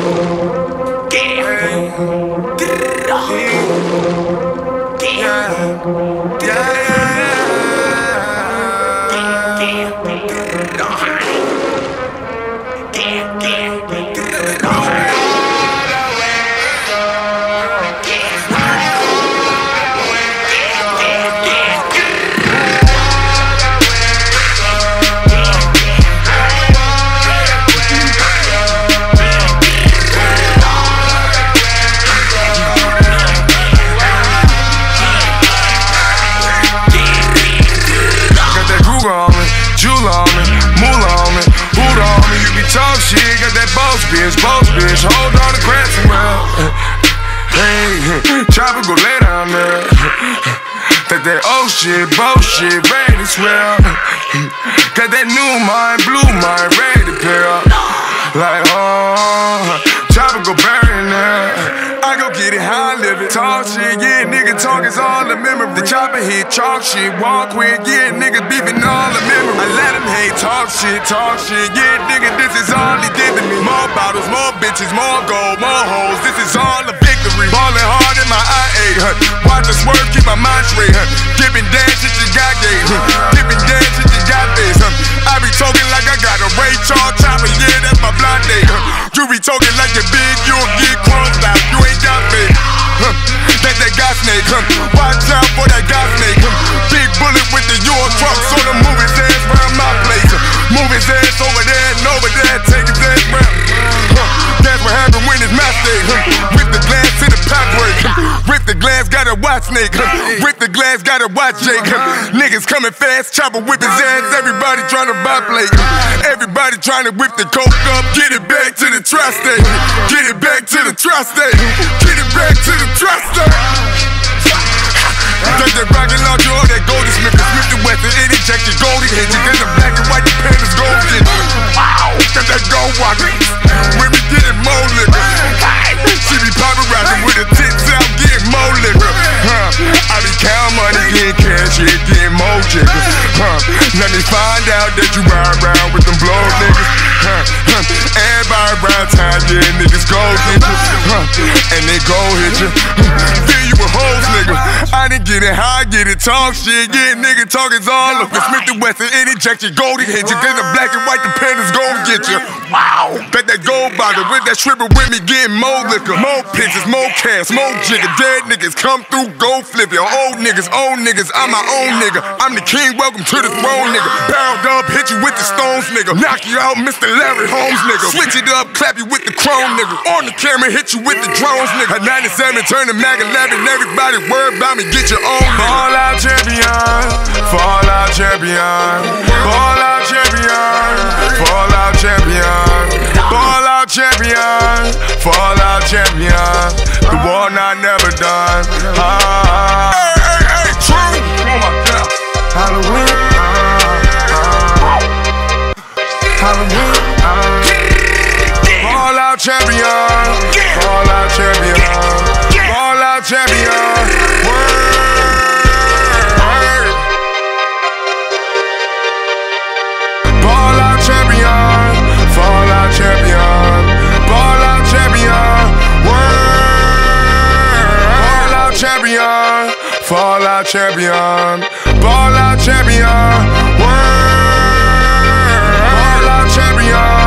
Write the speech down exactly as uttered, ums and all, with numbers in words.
Bitch, boss bitch, hold on to cracks well. Hey, chopper go lay down there. That that old shit, bullshit, ready to swell. Got that new mind, blue mind, ready to pair up. Like, oh, chopper go bury in there. I go get it how I live it. Talk shit, yeah, nigga talk is all the memory. The chopper hit, chalk shit, walk quick, yeah, niggas beefing all the memory. I let him hate, talk shit, talk shit, yeah, nigga, this is all he did to me. More bottles, more bitches, more gold, more hoes, this is all a victory. Ballin' hard in my I eight, huh? Watch the swerve, keep my mind straight, huh? Dippin' dance at your got gate, huh? Dippin' dance at your got face, huh? I be talking like I got a Ray Charles chopper, yeah, that's my blind date, huh? You be talking like you're big, you'll get crossed out, you ain't got me. Huh. That that gas snake, huh? Watch out for that gas snake, huh? Big bullet with the Euro truck, so the move his ass round my place, huh? Move his ass over there and over there, take his ass round. Huh. That's what happened when it's my state, huh? Rip the glass to the pop break, huh? Rip the glass, got a watch snake, huh? Rip the glass, got a watch Jake, huh? Niggas coming fast, chopper whip his ass, everybody trying to buy plate, huh? Everybody trying to whip the coke up, get it back to the tri-state, get it back to the tri-state, get it back to the tri-state. Got that rocket launcher or that golden Smith, Smith the Wesson, it injected golden hinges, then the black and white, the pandas gold shit. Wow, got that gold walker, when we getting more liquor. She be paparazzi with her tits out, getting more liquor. Huh? I be count money, getting cash, yeah, getting more jiggers. Huh? Let me find out that you ride around with them blow niggas. Huh? Huh? Everybody around town, yeah, niggas go get you. Huh? And they go hit you. Fill you with hoes, nigga. I didn't get it, how I get it, talk shit, yeah, nigga talk is all over. Smith and Wesson, it injected golden hit you. Then the black and white, the pandas gon' get you. Wow, bet that gold bottle with that stripper with me, getting more liquor, more pictures, more cash, more jigger. Dead niggas come through, go flip your old niggas, old niggas. I'm my own nigga. I'm the king, welcome to the throne, nigga. Barreled up, hit you with the stones, nigga. Knock you out, Mister Larry Holmes, nigga. Switch it up, clap you with the chrome, nigga. On the camera, hit you with the drones, nigga. A ninety-seven, turn to Mag eleven. Everybody worry about me, get your own. Fall out champion, fall out champion, fall out champion, fall out champion, fall out champion, fall out champion. The war not never done. Ah, hey, hey, hey, true. Oh my God. Halloween. Uh, uh, Halloween. Uh, fall out champion, fall out champion, fall out champion. Word. Champion, ball out champion, word. Ball out champion, fall out champion, ball out champion, word. Ball out champion.